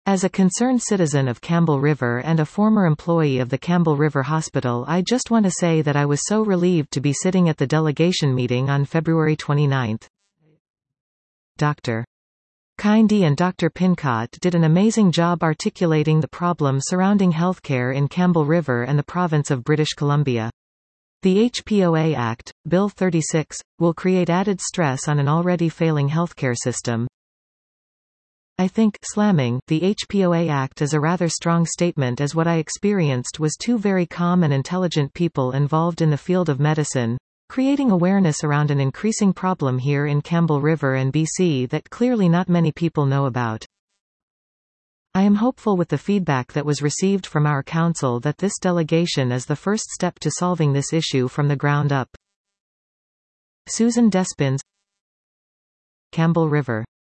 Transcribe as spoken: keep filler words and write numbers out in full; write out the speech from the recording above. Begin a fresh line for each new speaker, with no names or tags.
As a concerned citizen of Campbell River and a former employee of the Campbell River Hospital, I just want to say that I was so relieved to be sitting at the delegation meeting on February twenty-ninth. Doctor Kindy and Doctor Pincott did an amazing job articulating the problems surrounding healthcare in Campbell River and the province of British Columbia. The H P O A Act, Bill thirty-six, will create added stress on an already failing healthcare system. I think slamming the H P O A Act is a rather strong statement, as what I experienced was two very calm and intelligent people involved in the field of medicine, creating awareness around an increasing problem here in Campbell River and B C that clearly not many people know about. I am hopeful with the feedback that was received from our council that this delegation is the first step to solving this issue from the ground up. Susan Despins, Campbell River.